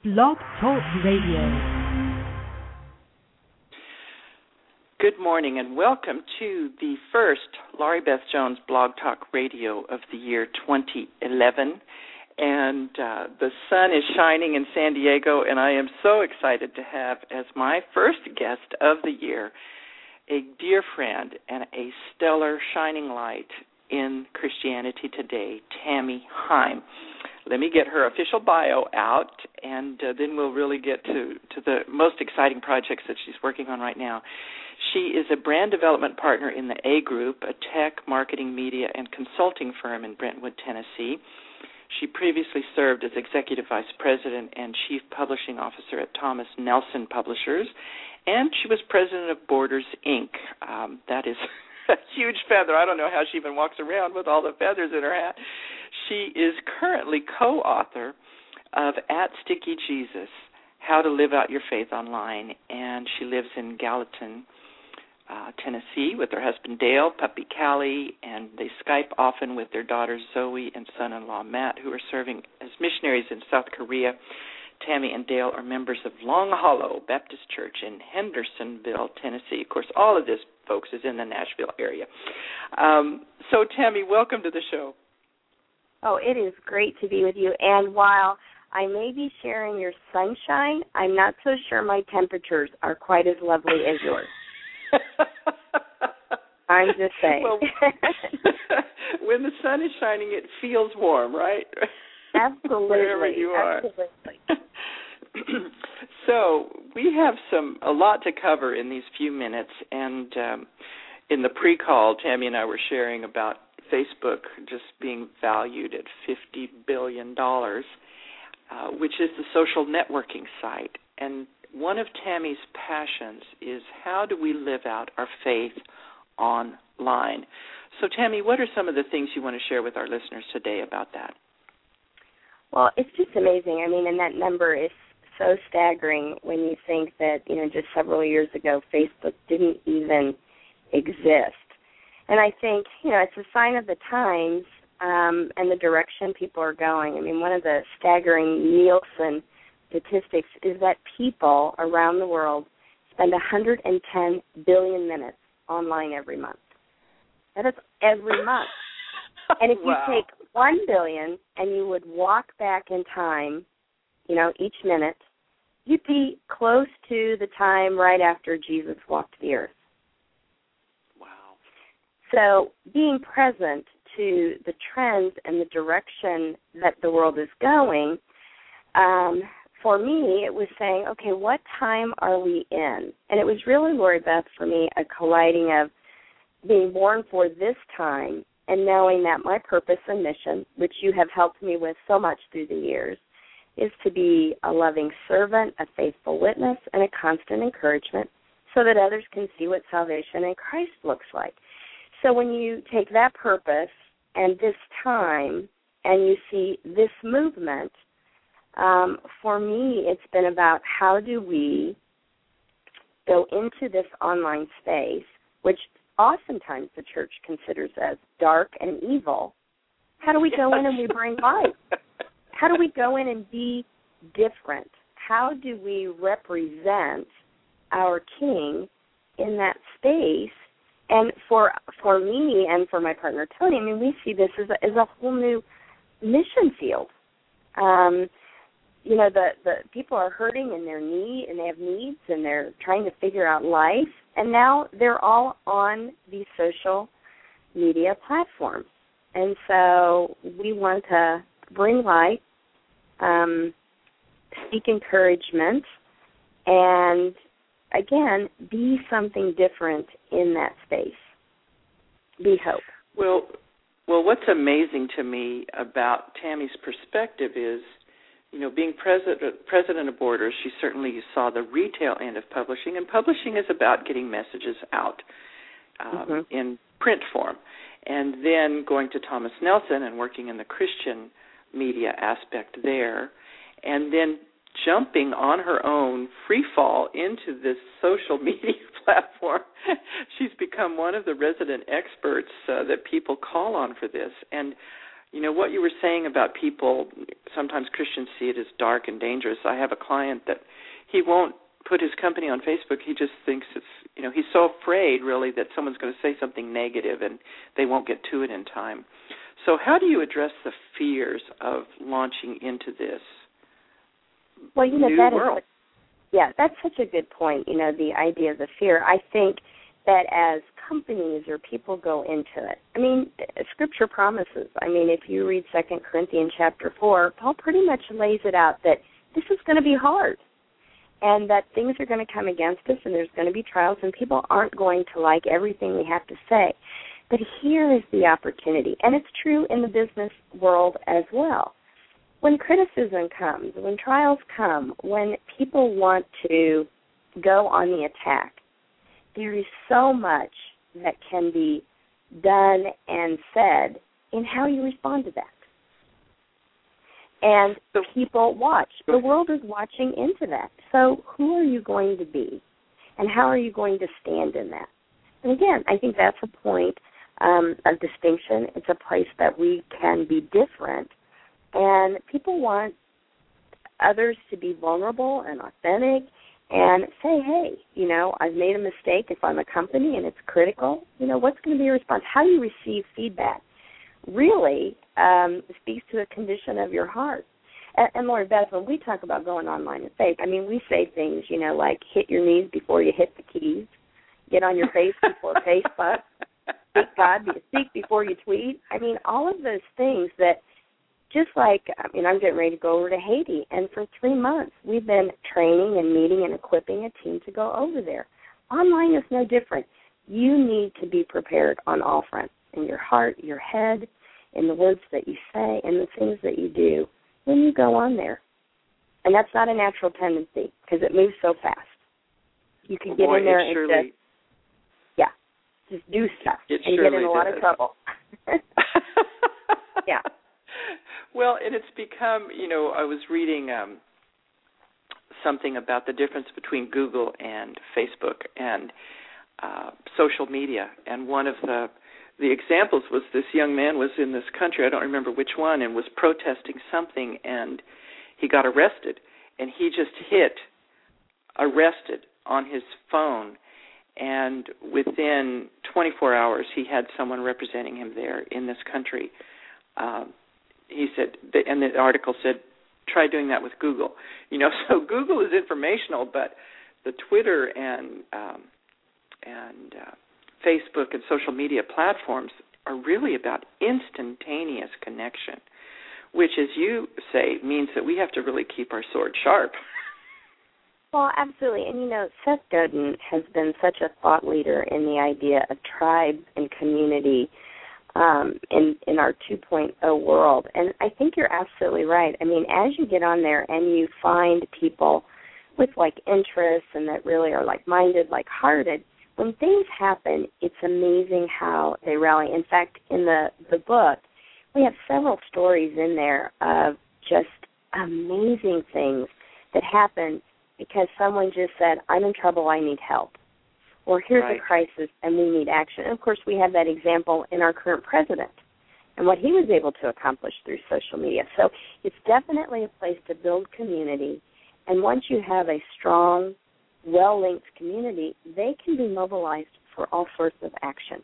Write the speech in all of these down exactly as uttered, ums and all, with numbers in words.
Blog Talk Radio. Good morning and welcome to the first Laurie Beth Jones Blog Talk Radio of the year twenty eleven. And uh, the sun is shining in San Diego, and I am so excited to have as my first guest of the year a dear friend and a stellar shining light in Christianity Today, Tammy Heim. Let me get her official bio out, and uh, then we'll really get to, to the most exciting projects that she's working on right now. She is a brand development partner in the A Group, a tech, marketing, media, and consulting firm in Brentwood, Tennessee. She previously served as Executive Vice President and Chief Publishing Officer at Thomas Nelson Publishers, and she was President of Borders, Incorporated. Um, that is a huge feather. I don't know how she even walks around with all the feathers in her hat. She is currently co-author of At Sticky Jesus, How to Live Out Your Faith Online, and she lives in Gallatin, uh, Tennessee with her husband Dale, puppy Callie, and they Skype often with their daughters Zoe and son-in-law Matt, who are serving as missionaries in South Korea. Tammy and Dale are members of Long Hollow Baptist Church in Hendersonville, Tennessee. Of course, all of this, folks, is in the Nashville area. Um, so, Tammy, welcome to the show. Oh, it is great to be with you. And while I may be sharing your sunshine, I'm not so sure my temperatures are quite as lovely as yours. I'm just saying. Well, when the sun is shining, it feels warm, right? Absolutely. Wherever you are. Absolutely. So we have some a lot to cover in these few minutes, and um, in the pre-call, Tammy and I were sharing about Facebook just being valued at fifty billion dollars, uh, which is the social networking site. And one of Tammy's passions is how do we live out our faith online. So, Tammy, what are some of the things you want to share with our listeners today about that? Well, it's just amazing. I mean, and that number is so staggering when you think that, you know, just several years ago, Facebook didn't even exist. And I think, you know, it's a sign of the times um, and the direction people are going. I mean, one of the staggering Nielsen statistics is that people around the world spend one hundred ten billion minutes online every month. That is every month. And if wow. you take one billion and you would walk back in time, you know, each minute, you'd be close to the time right after Jesus walked the earth. So being present to the trends and the direction that the world is going, um, for me, it was saying, okay, what time are we in? And it was really, Laurie Beth, for me, a colliding of being born for this time and knowing that my purpose and mission, which you have helped me with so much through the years, is to be a loving servant, a faithful witness, and a constant encouragement so that others can see what salvation in Christ looks like. So when you take that purpose and this time and you see this movement, um, for me it's been about how do we go into this online space, which oftentimes the church considers as dark and evil. How do we go in and we bring light? How do we go in and be different? How do we represent our King in that space? And for for me and for my partner, Tony, I mean, we see this as a, as a whole new mission field. Um, you know, the, the people are hurting and their need, and they have needs, and they're trying to figure out life. And now they're all on these social media platforms. And so we want to bring light, um, speak encouragement, and again, be something different in that space. Be hope. Well, well, what's amazing to me about Tammy's perspective is, you know, being president, president of Borders, she certainly saw the retail end of publishing, and publishing is about getting messages out um, mm-hmm. in print form. And then going to Thomas Nelson and working in the Christian media aspect there, and then jumping on her own free fall into this social media platform. She's become one of the resident experts uh, that people call on for this. And you know, what you were saying about people, sometimes Christians see it as dark and dangerous. I have a client that he won't put his company on Facebook. He just thinks it's, you know, he's so afraid, really, that someone's going to say something negative and they won't get to it in time. So how do you address the fears of launching into this well, you know, new that world? Is, yeah, that's such a good point, you know, the idea of the fear. I think that as companies or people go into it, I mean, Scripture promises, I mean, if you read Second Corinthians chapter four, Paul pretty much lays it out that this is going to be hard and that things are going to come against us and there's going to be trials and people aren't going to like everything we have to say. But here is the opportunity, and it's true in the business world as well. When criticism comes, when trials come, when people want to go on the attack, there is so much that can be done and said in how you respond to that. And so, people watch. The world is watching into that. So who are you going to be, and how are you going to stand in that? And again, I think that's a point um, of distinction. It's a place that we can be different. And people want others to be vulnerable and authentic and say, hey, you know, I've made a mistake. If I'm a company and it's critical, you know, what's going to be your response? How you receive feedback really um, speaks to a condition of your heart. And, and Lord Beth, when we talk about going online and faith, I mean, we say things, you know, like hit your knees before you hit the keys, get on your face before Facebook, speak God, speak before you tweet. I mean, all of those things that just like, I mean, I'm getting ready to go over to Haiti, and for three months we've been training and meeting and equipping a team to go over there. Online is no different. You need to be prepared on all fronts, in your heart, your head, in the words that you say, and the things that you do when you go on there. And that's not a natural tendency because it moves so fast. You can oh get boy, in there and surely, just, yeah, just do stuff it and get in a lot does. of trouble. Yeah. Well, and it's become, you know, I was reading um, something about the difference between Google and Facebook and uh, social media, and one of the the examples was this young man was in this country, I don't remember which one, and was protesting something, and he got arrested, and he just hit arrested on his phone, and within twenty-four hours he had someone representing him there in this country. Um, he said, and the article said, try doing that with Google. You know, so Google is informational, but the Twitter and um, and uh, Facebook and social media platforms are really about instantaneous connection, which, as you say, means that we have to really keep our sword sharp. Well, absolutely. And, you know, Seth Godin has been such a thought leader in the idea of tribe and community um, in, in our two point oh world. And I think you're absolutely right. I mean, as you get on there and you find people with, like, interests and that really are like-minded, like-hearted, when things happen, it's amazing how they rally. In fact, in the, the book, we have several stories in there of just amazing things that happen because someone just said, I'm in trouble, I need help. Or here's right. a crisis and we need action. And, of course, we have that example in our current president and what he was able to accomplish through social media. So it's definitely a place to build community. And once you have a strong, well-linked community, they can be mobilized for all sorts of action.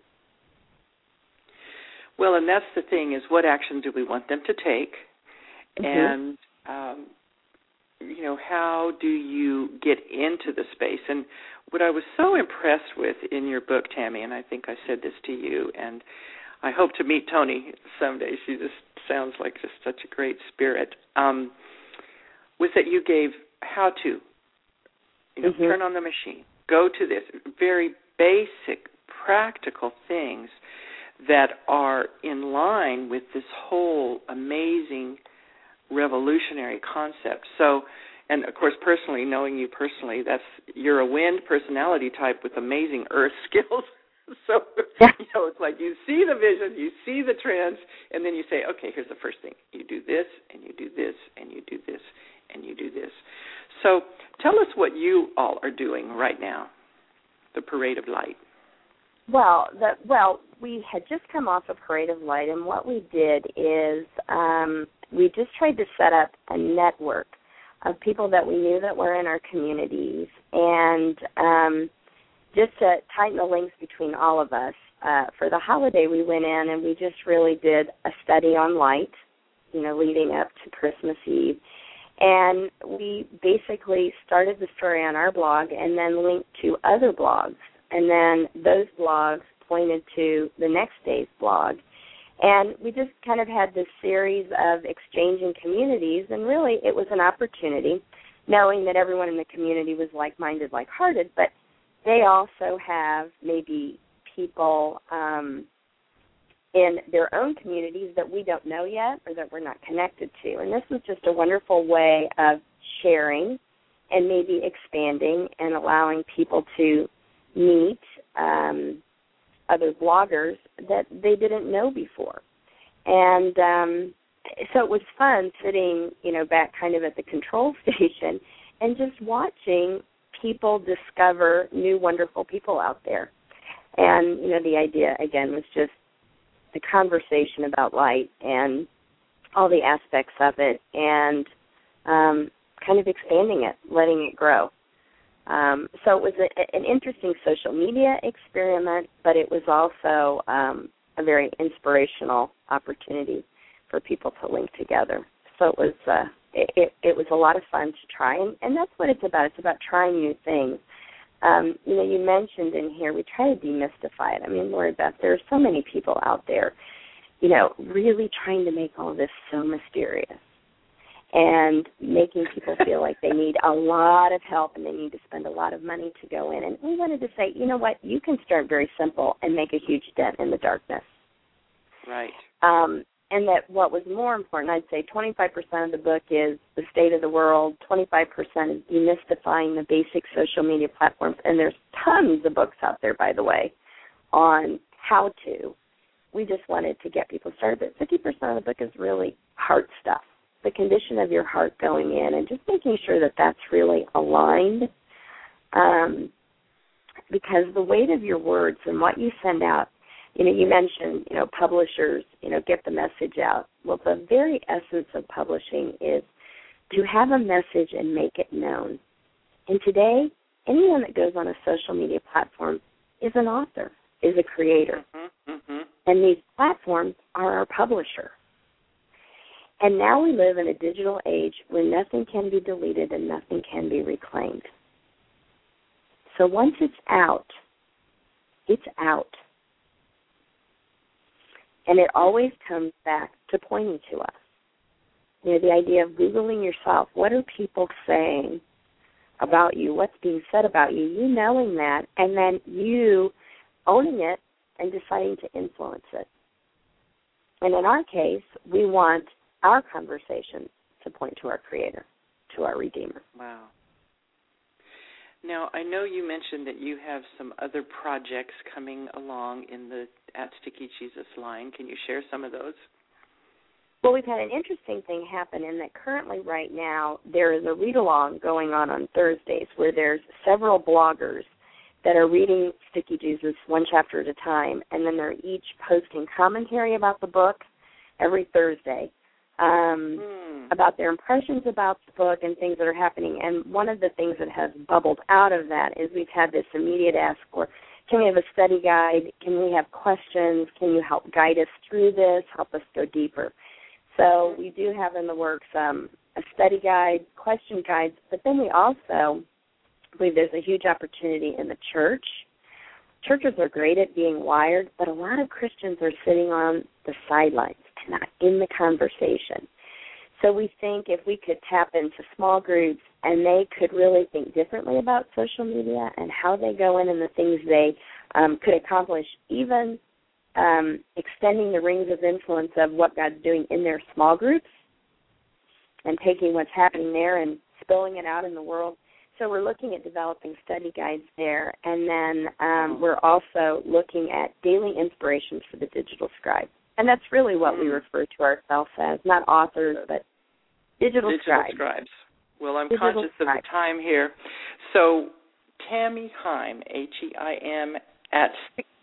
Well, and that's the thing is what action do we want them to take? Mm-hmm. And, um, you know, how do you get into the space? And what I was so impressed with in your book, Tammy, and I think I said this to you, and I hope to meet Toni someday. She just sounds like just such a great spirit, um, was that you gave how to. You know, mm-hmm. Turn on the machine. Go to this. Very basic, practical things that are in line with this whole amazing revolutionary concept. So, and of course, personally, knowing you personally, that's you're a wind personality type with amazing earth skills. So, you know, it's like you see the vision, you see the trends, and then you say, okay, here's the first thing. You do this, and you do this, and you do this, and you do this. So tell us what you all are doing right now, the Parade of Light. Well, the, well, we had just come off a Parade of Light, and what we did is um, we just tried to set up a network of people that we knew that were in our communities, and um, just to tighten the links between all of us. Uh, for the holiday, we went in and we just really did a study on light, you know, leading up to Christmas Eve. And we basically started the story on our blog and then linked to other blogs. And then those blogs pointed to the next day's blog. And we just kind of had this series of exchanging communities, and really it was an opportunity, knowing that everyone in the community was like-minded, like-hearted, but they also have maybe people um, in their own communities that we don't know yet or that we're not connected to. And this was just a wonderful way of sharing and maybe expanding and allowing people to meet um, other bloggers that they didn't know before. And um, so it was fun sitting, you know, back kind of at the control station and just watching people discover new wonderful people out there. And, you know, the idea, again, was just the conversation about light and all the aspects of it and um, kind of expanding it, letting it grow. Um, so it was a, an interesting social media experiment, but it was also um, a very inspirational opportunity for people to link together. So it was uh, it, it, it was a lot of fun to try, and, and that's what it's about. It's about trying new things. Um, you know, you mentioned in here, we try to demystify it. I mean, Lori Beth, there are so many people out there, you know, really trying to make all this so mysterious and making people feel like they need a lot of help and they need to spend a lot of money to go in. And we wanted to say, you know what, you can start very simple and make a huge dent in the darkness. Right. Um, and that what was more important, I'd say twenty-five percent of the book is the state of the world, twenty-five percent is demystifying the basic social media platforms, and there's tons of books out there, by the way, on how to. We just wanted to get people started, but fifty percent of the book is really heart stuff, the condition of your heart going in, and just making sure that that's really aligned, um, because the weight of your words and what you send out, you know, you mentioned, you know, publishers, you know, get the message out. Well, the very essence of publishing is to have a message and make it known. And today, anyone that goes on a social media platform is an author, is a creator. Mm-hmm, mm-hmm. And these platforms are our publisher. And now we live in a digital age where nothing can be deleted and nothing can be reclaimed. So once it's out, it's out. And it always comes back to pointing to us. You know, the idea of Googling yourself, what are people saying about you, what's being said about you, you knowing that, and then you owning it and deciding to influence it. And in our case, we want our conversation to point to our Creator, to our Redeemer. Wow. Now, I know you mentioned that you have some other projects coming along in the At Sticky Jesus line. Can you share some of those? Well, we've had an interesting thing happen in that currently right now there is a read-along going on on Thursdays where there's several bloggers that are reading Sticky Jesus one chapter at a time, and then they're each posting commentary about the book every Thursday. Um, mm. about their impressions about the book and things that are happening. And one of the things that has bubbled out of that is we've had this immediate ask for, can we have a study guide? Can we have questions? Can you help guide us through this, help us go deeper? So we do have in the works um, a study guide, question guides, but then we also believe there's a huge opportunity in the church. Churches are great at being wired, but a lot of Christians are sitting on the sidelines and not in the conversation. So we think if we could tap into small groups and they could really think differently about social media and how they go in and the things they um, could accomplish, even um, extending the rings of influence of what God's doing in their small groups and taking what's happening there and spilling it out in the world. So we're looking at developing study guides there, and then um, we're also looking at daily inspirations for the digital scribe. And that's really what we refer to ourselves as, not authors, but digital, digital scribes. scribes. Well, I'm digital conscious scribes. of the time here. So Tammy Heim, H E I M, at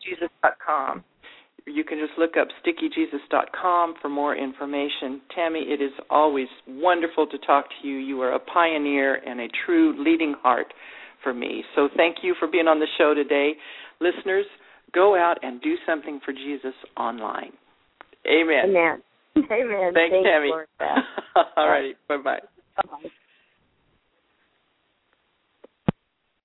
jesus dot com. You can just look up sticky jesus dot com for more information. Tammy, it is always wonderful to talk to you. You are a pioneer and a true leading heart for me. So thank you for being on the show today. Listeners, go out and do something for Jesus online. Amen. Amen. Amen. Thanks, Thanks Tammy. for that. All righty. Bye-bye.